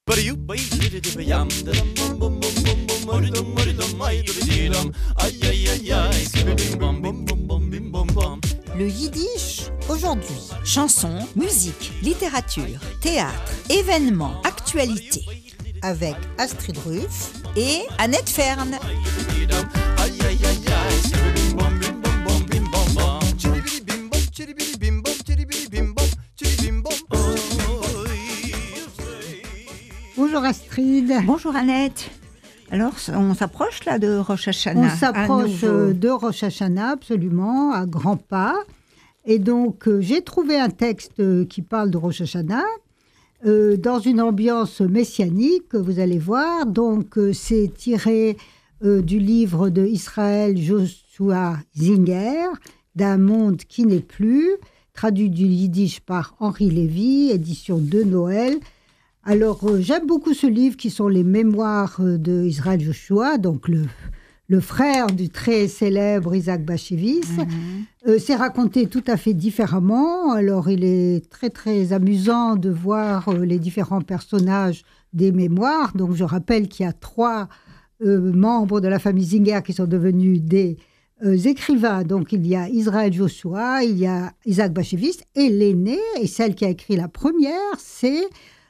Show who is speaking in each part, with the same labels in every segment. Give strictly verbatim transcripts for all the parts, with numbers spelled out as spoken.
Speaker 1: Le yiddish aujourd'hui. Chansons, musique, littérature, théâtre, événements, actualités. Avec Astrid Ruff et Annette Fern.
Speaker 2: Bonjour Astrid.
Speaker 3: Bonjour Annette. Alors, on s'approche là de Rosh Hashanah.
Speaker 2: On s'approche de Rosh Hashanah, absolument, à grands pas. Et donc, euh, j'ai trouvé un texte qui parle de Rosh Hashanah, euh, dans une ambiance messianique, vous allez voir. Donc, euh, c'est tiré euh, du livre de Israël Joshua Zinger, D'un monde qui n'est plus, traduit du yiddish par Henri Lévy, édition de Noël. Alors, euh, j'aime beaucoup ce livre qui sont les mémoires euh, d'Israël Joshua, donc le, le frère du très célèbre Isaac Bashevis. Mm-hmm. Euh, c'est raconté tout à fait différemment. Alors, il est très, très amusant de voir euh, les différents personnages des mémoires. Donc, je rappelle qu'il y a trois euh, membres de la famille Zinger qui sont devenus des euh, écrivains. Donc, il y a Israël Joshua, il y a Isaac Bashevis, et l'aîné, et celle qui a écrit la première, c'est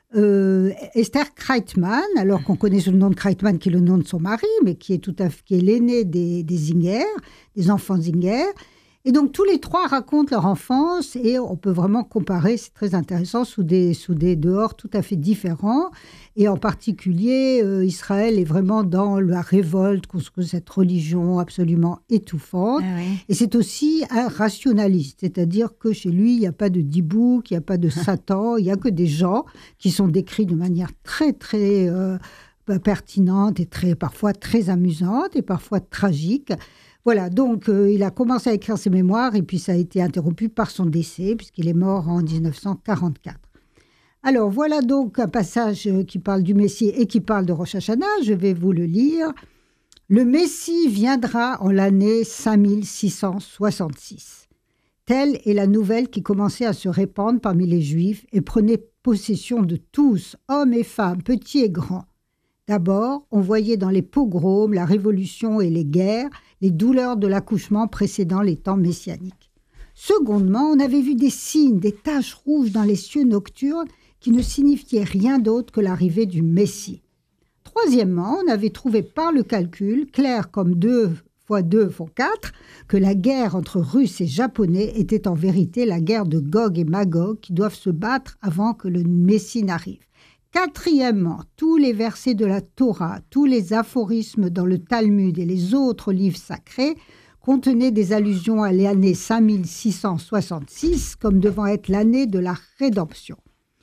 Speaker 2: Euh, Esther Kreitman, alors qu'on connaît sous le nom de Kreitman, qui est le nom de son mari, mais qui est tout à fait, qui est l'aîné des, des Zinger, des enfants Zinger. Et donc, tous les trois racontent leur enfance et on peut vraiment comparer, c'est très intéressant, sous des, sous des dehors tout à fait différents. Et en particulier, euh, Israël est vraiment dans la révolte contre cette religion absolument étouffante. Ah oui. Et c'est aussi un rationaliste, c'est-à-dire que chez lui, il n'y a pas de dibouk, il n'y a pas de Satan, il n'y a que des gens qui sont décrits de manière très, très euh, pertinente et très, parfois très amusante et parfois tragique. Voilà, donc euh, il a commencé à écrire ses mémoires et puis ça a été interrompu par son décès puisqu'il est mort en dix-neuf cent quarante-quatre. Alors voilà donc un passage qui parle du Messie et qui parle de Rosh Hashanah, je vais vous le lire. Le Messie viendra en l'année cinq mille six cent soixante-six. Telle est la nouvelle qui commençait à se répandre parmi les Juifs et prenait possession de tous, hommes et femmes, petits et grands. D'abord, on voyait dans les pogroms, la révolution et les guerres, les douleurs de l'accouchement précédant les temps messianiques. Secondement, on avait vu des signes, des taches rouges dans les cieux nocturnes qui ne signifiaient rien d'autre que l'arrivée du Messie. Troisièmement, on avait trouvé par le calcul, clair comme deux fois deux font quatre, que la guerre entre Russes et Japonais était en vérité la guerre de Gog et Magog qui doivent se battre avant que le Messie n'arrive. Quatrièmement, tous les versets de la Torah, tous les aphorismes dans le Talmud et les autres livres sacrés contenaient des allusions à l'année cinq mille six cent soixante-six comme devant être l'année de la rédemption.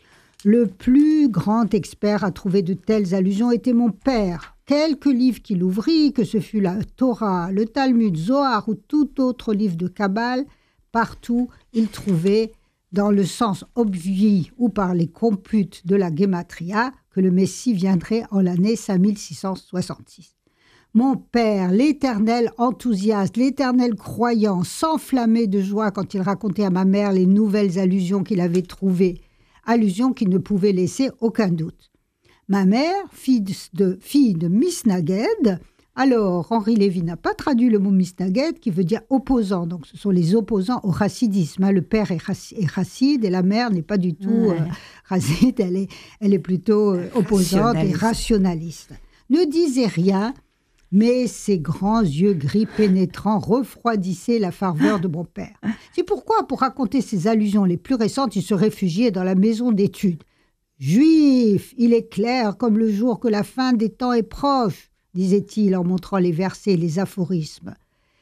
Speaker 2: Le plus grand expert à trouver de telles allusions était mon père. Quelques livres qu'il ouvrit, que ce fût la Torah, le Talmud, Zohar ou tout autre livre de Kabbale, partout il trouvait dans le sens obvi ou par les computes de la Gematria, que le Messie viendrait en l'année cinq mille six cent soixante-six. Mon père, l'éternel enthousiaste, l'éternel croyant, s'enflammait de joie quand il racontait à ma mère les nouvelles allusions qu'il avait trouvées, allusions qui ne pouvaient laisser aucun doute. Ma mère, fille de, fille de Misnaghed, alors, Henri Lévy n'a pas traduit le mot misnaghed qui veut dire opposant. Donc, ce sont les opposants au chassidisme. Hein. Le père est, est chassid et la mère n'est pas du tout ouais. euh, chassid. Elle est, elle est plutôt euh, opposante et rationaliste. Ne disait rien, mais ses grands yeux gris pénétrants refroidissaient la ferveur de mon père. C'est pourquoi, pour raconter ses allusions les plus récentes, il se réfugiait dans la maison d'études. « Juif, il est clair comme le jour que la fin des temps est proche. » disait-il en montrant les versets et les aphorismes.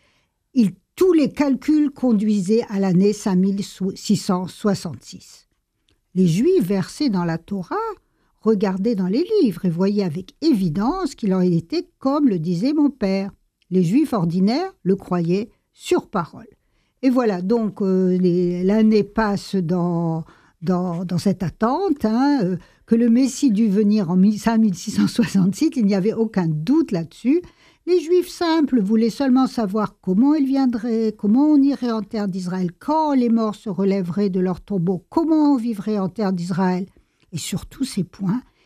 Speaker 2: Il, tous les calculs conduisaient à l'année cinq mille six cent soixante-six. Les Juifs versés dans la Torah regardaient dans les livres et voyaient avec évidence qu'il en était comme le disait mon père. Les Juifs ordinaires le croyaient sur parole. Et voilà, donc euh, les, l'année passe dans, dans, dans cette attente, hein, euh, que le Messie dut venir en cinq mille six cent soixante-six, il n'y avait aucun doute là-dessus. Les Juifs simples voulaient seulement savoir comment il viendrait, comment on irait en terre d'Israël, quand les morts se relèveraient de leur tombeau, comment on vivrait en terre d'Israël. Et sur tous ces points,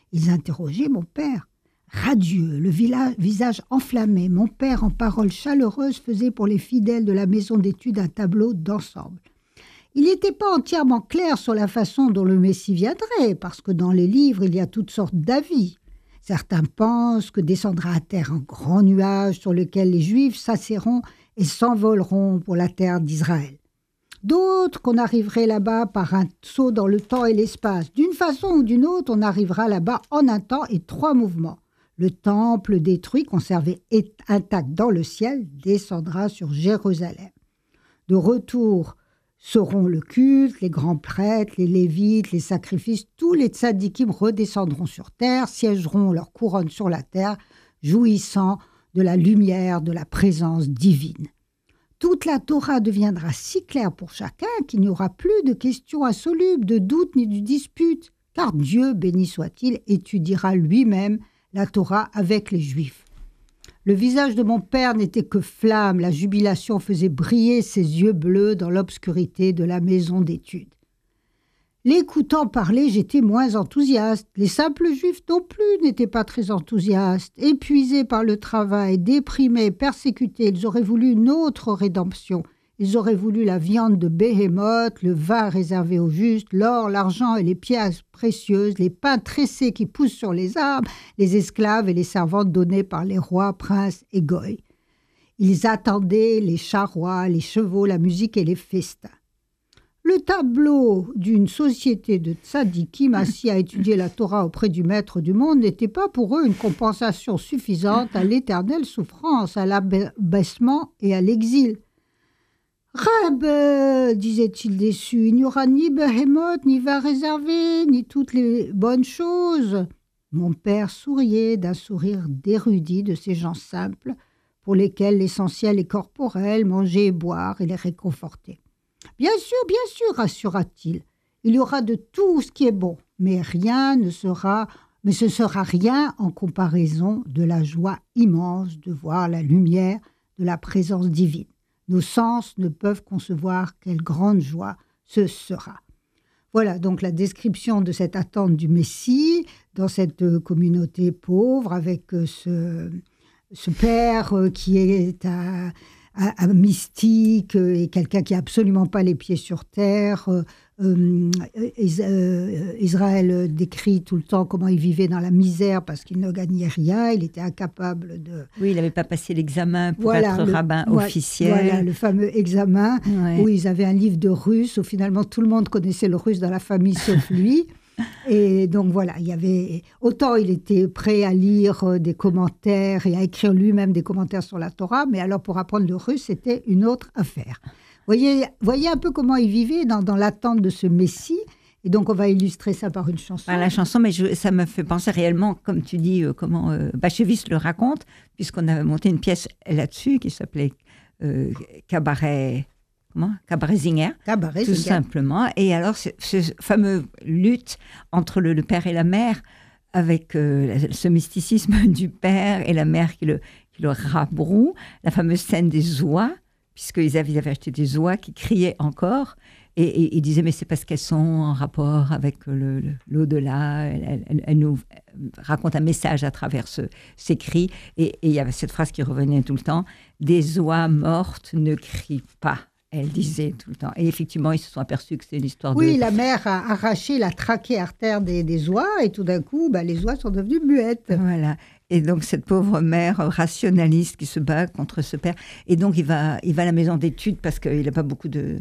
Speaker 2: Ils interrogeaient mon père. Radieux, le vila- visage enflammé, mon père, en paroles chaleureuses, faisait pour les fidèles de la maison d'études un tableau d'ensemble. Il n'était pas entièrement clair sur la façon dont le Messie viendrait, parce que dans les livres, il y a toutes sortes d'avis. Certains pensent que descendra à terre un grand nuage sur lequel les Juifs s'asserront et s'envoleront pour la terre d'Israël. D'autres qu'on arriverait là-bas par un saut dans le temps et l'espace. D'une façon ou d'une autre, on arrivera là-bas en un temps et trois mouvements. Le temple détruit, conservé intact dans le ciel, descendra sur Jérusalem. De retour seront le culte, les grands prêtres, les lévites, les sacrifices, tous les tzadikim redescendront sur terre, siégeront leur couronne sur la terre, jouissant de la lumière de la présence divine. Toute la Torah deviendra si claire pour chacun qu'il n'y aura plus de questions insolubles, de doutes ni de disputes, car Dieu, béni soit-il, étudiera lui-même la Torah avec les Juifs. Le visage de mon père n'était que flamme, la jubilation faisait briller ses yeux bleus dans l'obscurité de la maison d'études. L'écoutant parler, j'étais moins enthousiaste. Les simples Juifs non plus n'étaient pas très enthousiastes. Épuisés par le travail, déprimés, persécutés, ils auraient voulu une autre rédemption. Ils auraient voulu la viande de Béhémoth, le vin réservé aux justes, l'or, l'argent et les pièces précieuses, les pains tressés qui poussent sur les arbres, les esclaves et les servantes données par les rois, princes et goïs. Ils attendaient les charrois, les chevaux, la musique et les festins. Le tableau d'une société de tzadikim assis à étudier la Torah auprès du maître du monde n'était pas pour eux une compensation suffisante à l'éternelle souffrance, à l'abaissement et à l'exil. Reb, disait-il déçu, il n'y aura ni Béhémoth, ni vin réservé, ni toutes les bonnes choses. Mon père souriait d'un sourire d'érudit de ces gens simples pour lesquels l'essentiel est corporel, manger et boire et les réconforter. Bien sûr, bien sûr, rassura-t-il, il y aura de tout ce qui est bon, mais rien ne sera, mais ce ne sera rien en comparaison de la joie immense de voir la lumière de la présence divine. Nos sens ne peuvent concevoir quelle grande joie ce sera. Voilà donc la description de cette attente du Messie dans cette communauté pauvre avec ce, ce père qui est un, un, un mystique et quelqu'un qui n'a absolument pas les pieds sur terre. Euh, Israël décrit tout le temps comment il vivait dans la misère parce qu'il ne gagnait rien, il était incapable de...
Speaker 3: Oui, il n'avait pas passé l'examen pour
Speaker 2: voilà,
Speaker 3: être
Speaker 2: le,
Speaker 3: rabbin
Speaker 2: voilà,
Speaker 3: officiel.
Speaker 2: Voilà, le fameux examen
Speaker 3: ouais.
Speaker 2: où ils avaient un livre de russe, où finalement tout le monde connaissait le russe dans la famille sauf lui. Et donc voilà, il y avait... Autant il était prêt à lire des commentaires et à écrire lui-même des commentaires sur la Torah, mais alors pour apprendre le russe, c'était une autre affaire. Voyez, voyez un peu comment il vivait dans, dans l'attente de ce Messie. Et donc, on va illustrer ça par une chanson.
Speaker 3: Par la chanson, mais je, ça me fait penser réellement, comme tu dis, euh, comment euh, Bashevis le raconte, puisqu'on avait monté une pièce là-dessus qui s'appelait euh, Cabaret... Comment Cabaret Zinger,
Speaker 2: Cabaret
Speaker 3: tout
Speaker 2: Zinger.
Speaker 3: simplement. Et alors, ce, ce fameux lutte entre le, le père et la mère, avec euh, ce mysticisme du père et la mère qui le, qui le rabroue, la fameuse scène des oies, puisqu'ils avaient, ils avaient acheté des oies qui criaient encore, et, et ils disaient, mais c'est parce qu'elles sont en rapport avec le, le, l'au-delà, elles, elles, elles nous racontent un message à travers ce, ces cris, et, et il y avait cette phrase qui revenait tout le temps, « Des oies mortes ne crient pas ». Elle disait tout le temps. Et effectivement, ils se sont aperçus que c'était une histoire
Speaker 2: oui,
Speaker 3: de...
Speaker 2: Oui, la mère a arraché la trachée artère des, des oies, et tout d'un coup, bah, les oies sont devenues muettes.
Speaker 3: Voilà. Et donc, cette pauvre mère rationaliste qui se bat contre ce père. Et donc, il va, il va à la maison d'études parce qu'il n'a pas beaucoup de,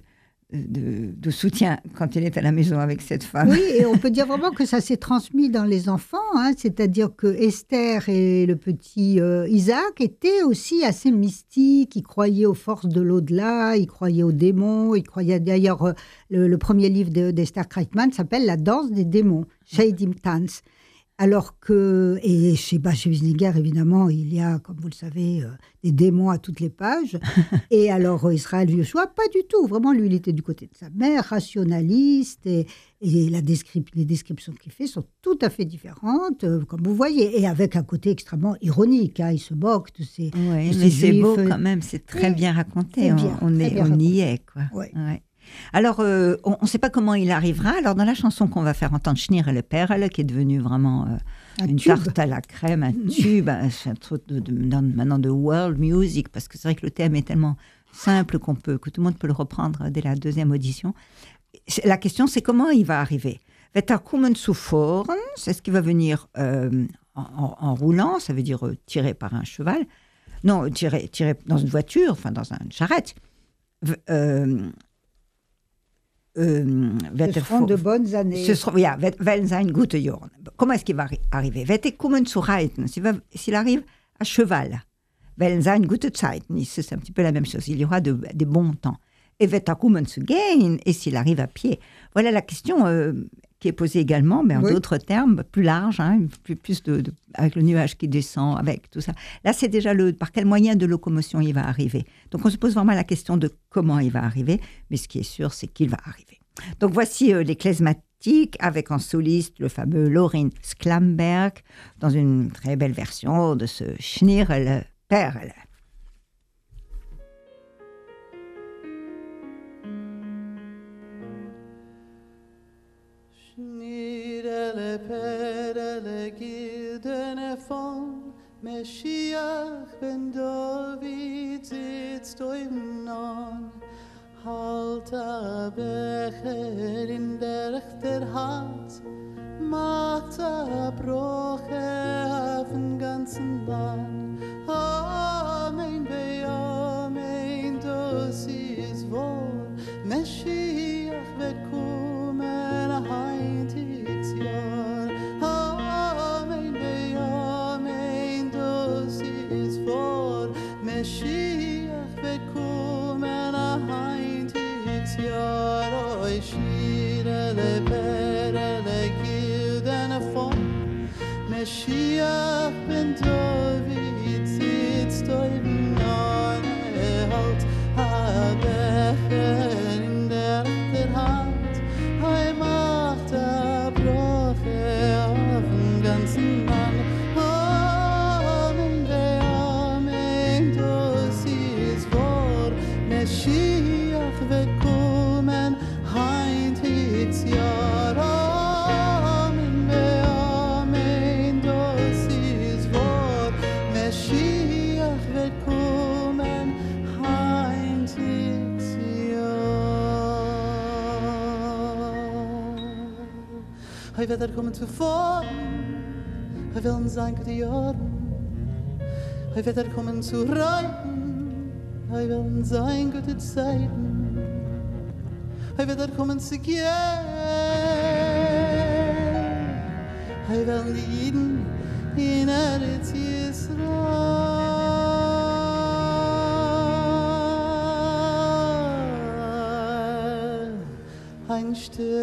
Speaker 3: de, de soutien quand il est à la maison avec cette femme.
Speaker 2: Oui, et on peut dire vraiment que ça s'est transmis dans les enfants. Hein, c'est-à-dire que Esther et le petit euh, Isaac étaient aussi assez mystiques. Ils croyaient aux forces de l'au-delà, ils croyaient aux démons. Ils croyaient d'ailleurs, euh, le, le premier livre de, d'Esther Kreitman s'appelle « La danse des démons », Sheidim Tanz. Alors que, et chez Bashevis Zinger, évidemment, il y a, comme vous le savez, euh, des démons à toutes les pages. Et alors, Israël Yoshua, pas du tout. Vraiment, lui, il était du côté de sa mère, rationaliste. Et, et la descrip- les descriptions qu'il fait sont tout à fait différentes, euh, comme vous voyez. Et avec un côté extrêmement ironique. Hein, il se moque de ces.
Speaker 3: Oui,
Speaker 2: de
Speaker 3: mais
Speaker 2: ces
Speaker 3: c'est
Speaker 2: juifs.
Speaker 3: beau quand même. C'est très
Speaker 2: Oui,
Speaker 3: bien raconté.
Speaker 2: c'est
Speaker 3: On,
Speaker 2: bien,
Speaker 3: on,
Speaker 2: très
Speaker 3: est,
Speaker 2: bien
Speaker 3: on y
Speaker 2: raconté.
Speaker 3: est, quoi.
Speaker 2: Ouais.
Speaker 3: Ouais. Alors, euh, on ne sait pas comment il arrivera. Alors, dans la chanson qu'on va faire entendre, Schnir et le Perle, qui est devenu vraiment euh,
Speaker 2: Un
Speaker 3: une
Speaker 2: tube.
Speaker 3: tarte à la crème, un tube, un, c'est un truc de, de, maintenant de world music, parce que c'est vrai que le thème est tellement simple qu'on peut, que tout le monde peut le reprendre dès la deuxième audition. La question, c'est comment il va arriver. Wird er kommen zu fahren, c'est ce qui va venir euh, en, en, en roulant, ça veut dire euh, tiré par un cheval. Non, tiré, tiré dans une voiture, enfin dans une charrette. Euh, euh,
Speaker 2: Ce seront de bonnes années.
Speaker 3: Ce sera, ja, werden sein gute Jahren. Comment est-ce qu'il va arri- arriver? Wird er kommen zu reiten? S'il, va, s'il arrive à cheval, werden sein gute Zeiten. C'est un petit peu la même chose. Il y aura de, des bons temps. Et wird er kommen zu gehen? Et s'il arrive à pied? Voilà la question euh, qui est posée également, mais en oui. d'autres termes, plus large, hein, plus, plus de, de, avec le nuage qui descend, avec tout ça. Là, c'est déjà le, par quel moyen de locomotion il va arriver. Donc, on se pose vraiment la question de comment il va arriver, mais ce qui est sûr, c'est qu'il va arriver. Donc, voici euh, les klezmatiques avec en soliste le fameux Lorin Sklamberg dans une très belle version de ce Schnirl Perl.
Speaker 4: Schnirle Perle Gildene von Meschiach ben David sitzt im Nahen. Halt a Becher in der rechter Hand, macht a Broche auf den ganzen Land. Amen, be Amen, das ist wohl. Meschiach wird kommen, heintigs Jahr. Amen, be Amen, das ist wohl. Meschiach wird kommen, heintigs Jahr. Oi, Schnirle Perle Gildene von Meschiach ben David sitzt im Nahen. Halt a Becher in der rechten Hand, er macht a Broche auf dem ganzen Land. Amen, be Amen, das ist wahr. Meschiach wird kommen, heintigs Jahr. Amen, be Amen, das ist wahr. Meschiach wird kommen, heintigs Jahr. Hij wird er kommen zu fahren, hij will in sein gute Jahren. Hij wird er kommen zu reiten, hij will in sein gute Zeiten. Hij wird er kommen zu gehen, hij will lieden in Eretz Yisrael. Ein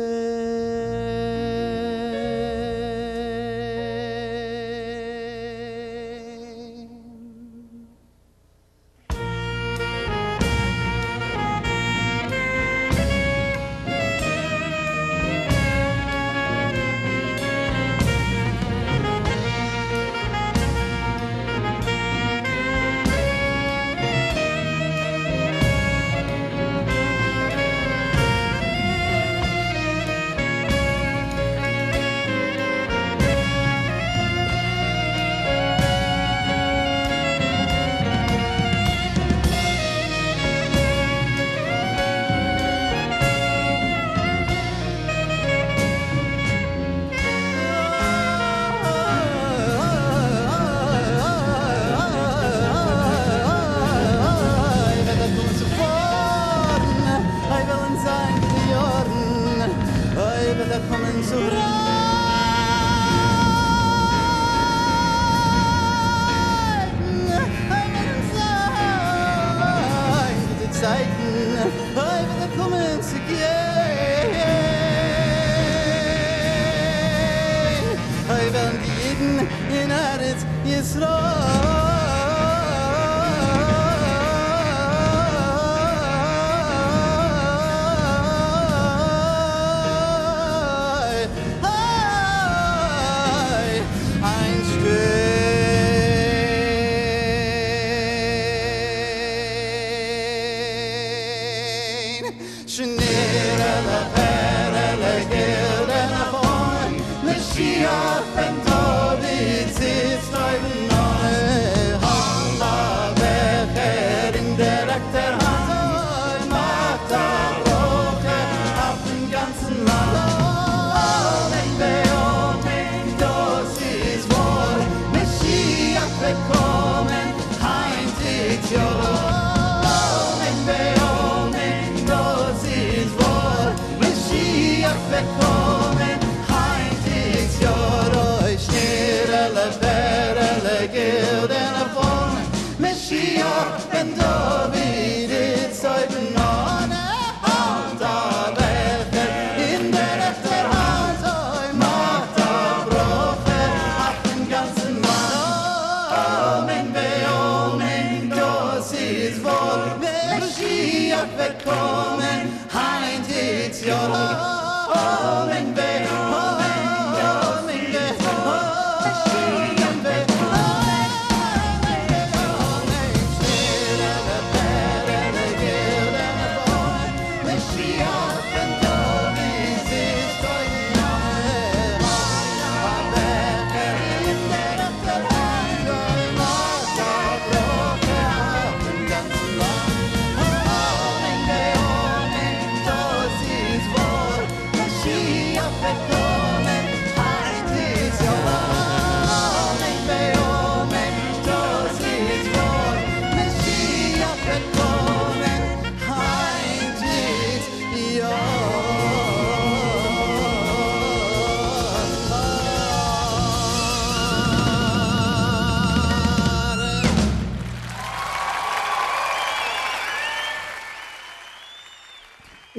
Speaker 4: Stein. Mashiach ben David.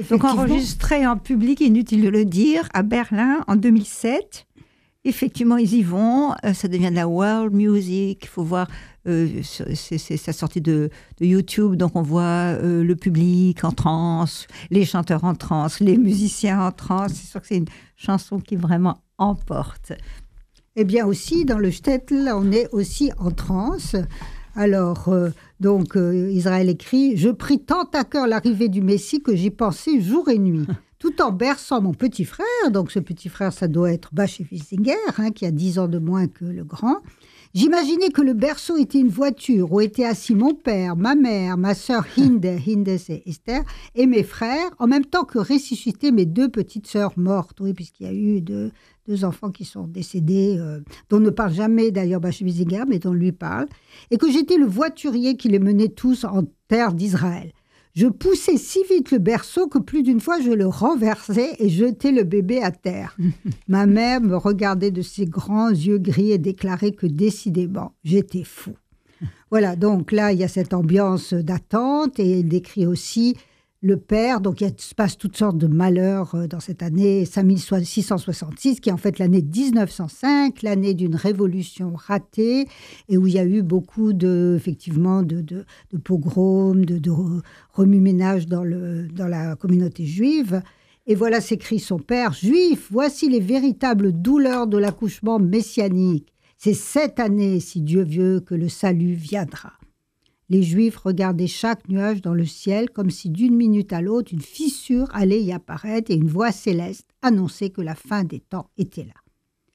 Speaker 3: Donc enregistré en public, inutile de le dire, à Berlin en deux mille sept. Effectivement, ils y vont. Euh, ça devient de la world music. Il faut voir, euh, c'est, c'est sa sortie de, de YouTube. Donc on voit euh, le public en transe, les chanteurs en transe, les musiciens en transe. C'est sûr que c'est une chanson qui vraiment emporte.
Speaker 2: Eh bien aussi, dans le shtetl, on est aussi en transe. Alors, euh, donc, euh, Israël écrit « Je pris tant à cœur l'arrivée du Messie que j'y pensais jour et nuit. » Tout en berçant mon petit frère, donc ce petit frère, ça doit être Bache Wiesinger, hein, qui a dix ans de moins que le grand. J'imaginais que le berceau était une voiture où étaient assis mon père, ma mère, ma sœur Hinde, Hinde c'est Esther, et mes frères, en même temps que ressusciter mes deux petites sœurs mortes, oui, puisqu'il y a eu deux, deux enfants qui sont décédés, euh, dont ne parle jamais d'ailleurs Bache Wiesinger, mais dont lui parle, et que j'étais le voiturier qui les menait tous en terre d'Israël. Je poussais si vite le berceau que plus d'une fois je le renversais et jetais le bébé à terre. Ma mère me regardait de ses grands yeux gris et déclarait que décidément, j'étais fou. Voilà, donc là, il y a cette ambiance d'attente et il décrit aussi le père. Donc il se passe toutes sortes de malheurs dans cette année cinq mille six cent soixante-six, qui est en fait l'année dix-neuf cent cinq, l'année d'une révolution ratée, et où il y a eu beaucoup de, effectivement, de, de, de pogroms, de, de remue-ménage dans, le, dans la communauté juive. Et voilà s'écrit son père: « Juif, voici les véritables douleurs de l'accouchement messianique. C'est cette année, si Dieu veut, que le salut viendra. » Les Juifs regardaient chaque nuage dans le ciel comme si d'une minute à l'autre, une fissure allait y apparaître et une voix céleste annonçait que la fin des temps était là.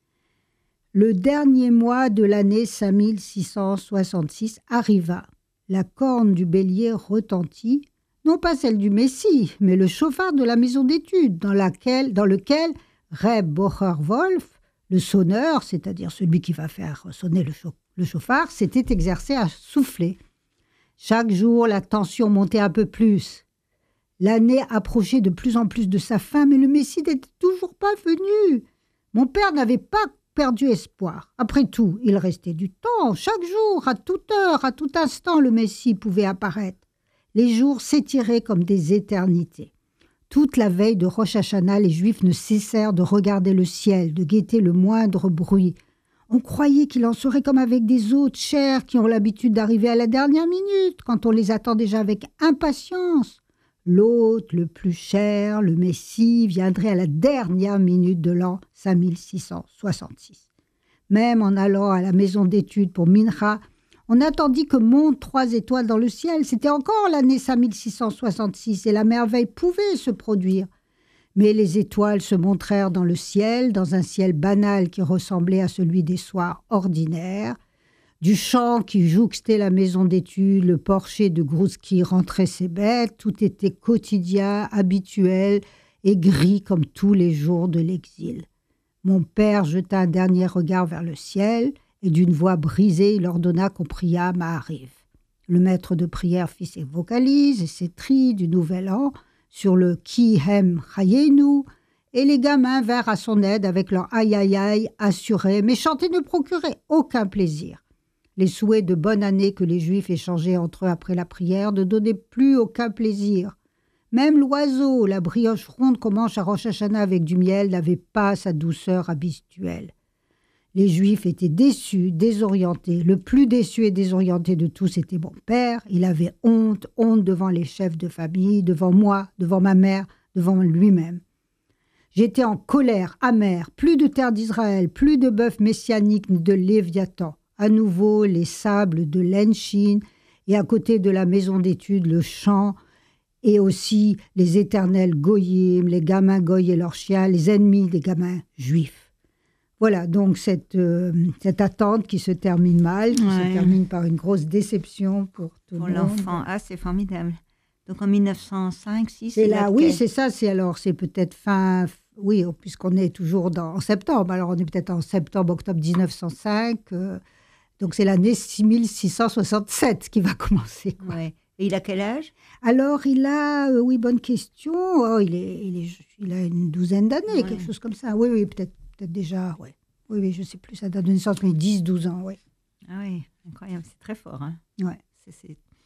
Speaker 2: Le dernier mois de l'année cinq mille six cent soixante-six arriva. La corne du bélier retentit, non pas celle du Messie, mais le chauffard de la maison d'études, dans, laquelle, dans lequel Reb Bocher Wolf, le sonneur, c'est-à-dire celui qui va faire sonner le, chauffe, le chauffard, s'était exercé à souffler. Chaque jour, la tension montait un peu plus. L'année approchait de plus en plus de sa fin, mais le Messie n'était toujours pas venu. Mon père n'avait pas perdu espoir. Après tout, il restait du temps. Chaque jour, à toute heure, à tout instant, le Messie pouvait apparaître. Les jours s'étiraient comme des éternités. Toute la veille de Rosh Hashanah, les Juifs ne cessèrent de regarder le ciel, de guetter le moindre bruit. On croyait qu'il en serait comme avec des hôtes chers qui ont l'habitude d'arriver à la dernière minute, quand on les attend déjà avec impatience. L'hôte le plus cher, le Messie, viendrait à la dernière minute de l'an cinq mille six cent soixante-six. Même en allant à la maison d'études pour Mincha, on attendit que montent trois étoiles dans le ciel. C'était encore l'année cinq mille six cent soixante-six et la merveille pouvait se produire. Mais les étoiles se montrèrent dans le ciel, dans un ciel banal qui ressemblait à celui des soirs ordinaires. Du champ qui jouxtait la maison d'études, le porcher de Grouski rentrait ses bêtes, tout était quotidien, habituel et gris comme tous les jours de l'exil. Mon père jeta un dernier regard vers le ciel et d'une voix brisée, il ordonna qu'on priât Mahariv. Le maître de prière fit ses vocalises et ses tris du nouvel an sur le Ki Hem Chayenu, et les gamins vinrent à son aide avec leur aïe aïe aïe assuré, mais chanter ne procurait aucun plaisir. Les souhaits de bonne année que les Juifs échangeaient entre eux après la prière ne donnaient plus aucun plaisir. Même l'oiseau, la brioche ronde qu'on mange à Rosh Hashanah avec du miel, n'avait pas sa douceur habituelle. Les Juifs étaient déçus, désorientés. Le plus déçu et désorienté de tous était mon père. Il avait honte, honte devant les chefs de famille, devant moi, devant ma mère, devant lui-même. J'étais en colère, amère. Plus de terre d'Israël, plus de bœuf messianique ni de Léviathan. À nouveau, les sables de l'Enchine et à côté de la maison d'études, le champ et aussi les éternels goyim, les gamins goy et leurs chiens, les ennemis des gamins juifs. Voilà, donc cette, euh, cette attente qui se termine mal, qui ouais. se termine par une grosse déception pour tout
Speaker 3: pour
Speaker 2: le monde.
Speaker 3: Pour l'enfant, ah, c'est formidable. Donc en mille neuf cent cinq, six,
Speaker 2: c'est là, oui, c'est ça, c'est alors, c'est peut-être fin, oui, puisqu'on est toujours dans, en septembre, alors on est peut-être en septembre, octobre dix-neuf cent cinq, euh, donc c'est l'année six mille six cent soixante-sept qui va commencer. Quoi.
Speaker 3: Ouais. Et il a quel âge?
Speaker 2: Alors, il a, euh, oui, bonne question, oh, il, est, il, est, il a une douzaine d'années, ouais. quelque chose comme ça, oui, oui, peut-être. Peut-être déjà, ouais. Oui, oui, je ne sais plus sa date de naissance, mais dix douze ans, oui.
Speaker 3: Ah oui, incroyable, c'est très fort. Hein.
Speaker 2: Ouais.
Speaker 3: C'est, c'est...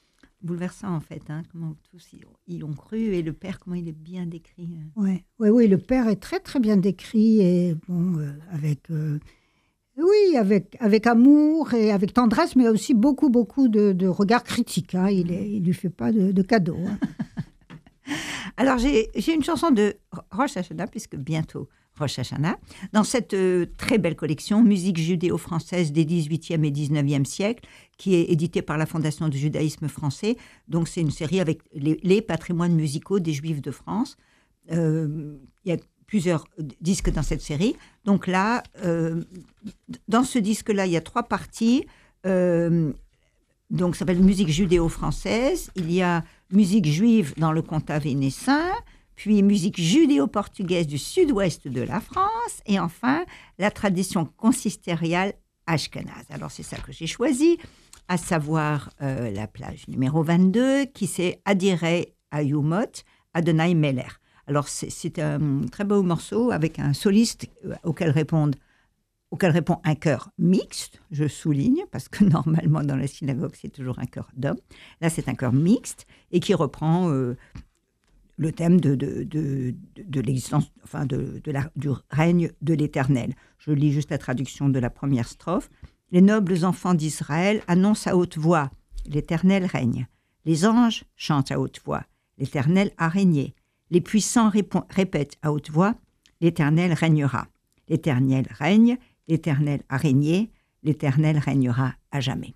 Speaker 3: bouleversant en fait, hein, comment tous y, y ont cru, et le père, comment il est bien décrit.
Speaker 2: Ouais, ouais, oui, le père est très très bien décrit, et bon, euh, avec, euh, oui, avec, avec amour et avec tendresse, mais aussi beaucoup beaucoup de, de regard critique. Hein. Il ne lui fait pas de, de cadeaux. Hein.
Speaker 3: Alors j'ai, j'ai une chanson de Rosh Hashanah, puisque bientôt Rosh Hashanah, dans cette euh, très belle collection Musique judéo-française des dix-huitième et dix-neuvième siècles, qui est éditée par la Fondation du judaïsme français. Donc c'est une série avec les, les patrimoines musicaux des Juifs de France. Euh, il y a plusieurs disques dans cette série. Donc là, euh, dans ce disque-là, il y a trois parties. Euh, donc ça s'appelle Musique judéo-française. Il y a musique juive dans le comtat vénécin, puis musique judéo-portugaise du sud-ouest de la France, et enfin la tradition consistoriale ashkénaze. Alors c'est ça que j'ai choisi, à savoir euh, la plage numéro vingt-deux, qui c'est Adirei Ayumot Adonai Meler. Alors c'est, c'est un très beau morceau avec un soliste auquel répondent auquel répond un chœur mixte, je souligne, parce que normalement dans la synagogue c'est toujours un chœur d'hommes. Là c'est un chœur mixte et qui reprend euh, le thème de, de, de, de, de l'existence, enfin de, de la, du règne de l'Éternel. Je lis juste la traduction de la première strophe. Les nobles enfants d'Israël annoncent à haute voix, l'Éternel règne. Les anges chantent à haute voix, l'Éternel a régné. Les puissants répond, répètent à haute voix, l'Éternel régnera. L'Éternel règne, l'Éternel a régné, l'Éternel régnera à jamais.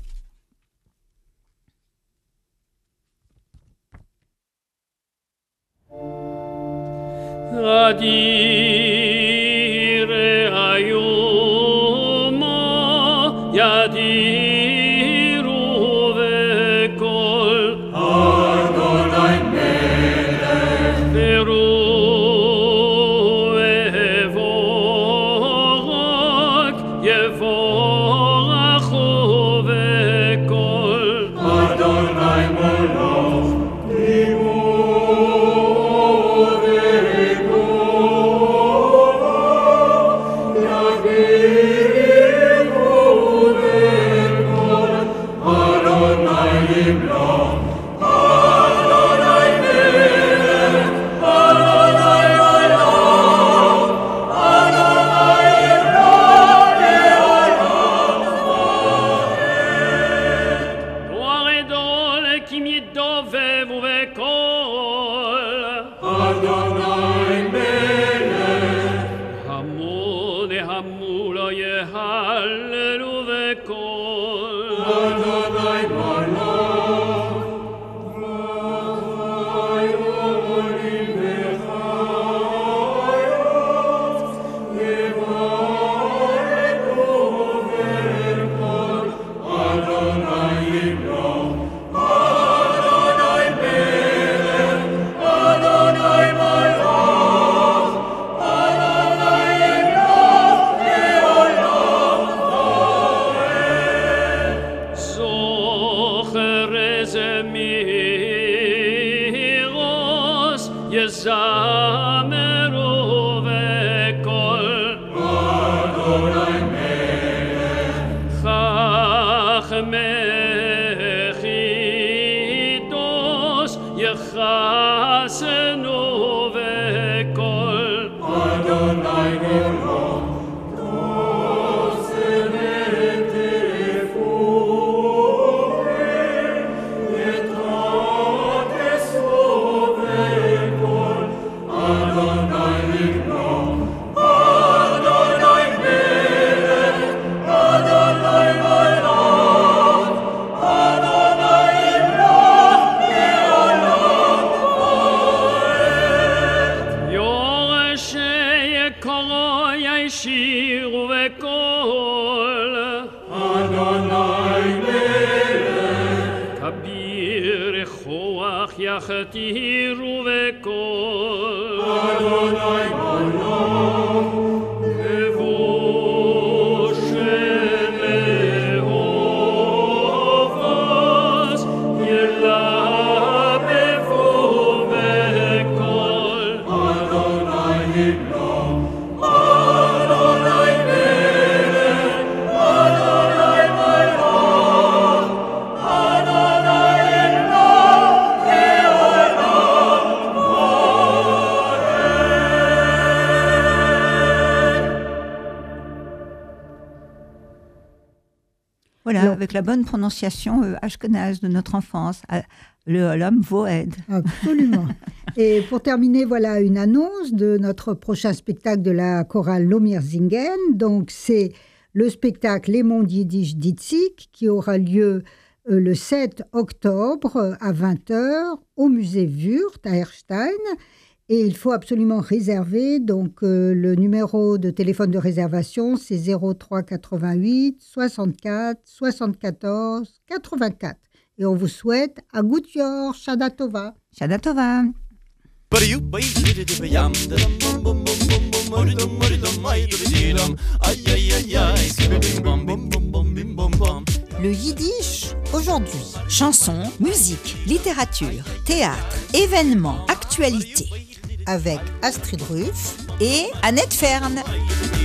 Speaker 5: Adire ayuma yadiru vekol Adonai melech veru evorak yevorachu vekol Adonai melech
Speaker 6: Adonai
Speaker 3: Voilà,
Speaker 2: Alors-
Speaker 3: avec la bonne prononciation euh, ashkénaze de notre enfance, euh, le Olam Voed.
Speaker 2: Absolument. Et pour terminer, voilà une annonce de notre prochain spectacle de la chorale Lomirzingen. Donc, c'est le spectacle Les Mondes Yiddish d'Itzik qui aura lieu euh, le sept octobre euh, à vingt heures au musée Wurt à Erstein. Et il faut absolument réserver. Donc, euh, le numéro de téléphone de réservation, c'est zéro trois quatre-vingt-huit soixante-quatre soixante-quatorze quatre-vingt-quatre. Et on vous souhaite à Goutior, Shana Tova.
Speaker 3: Shana Tova.
Speaker 1: Le yiddish aujourd'hui. Chansons, musique, littérature, théâtre, événements, actualités. Avec Astrid Ruff et Annette Fern.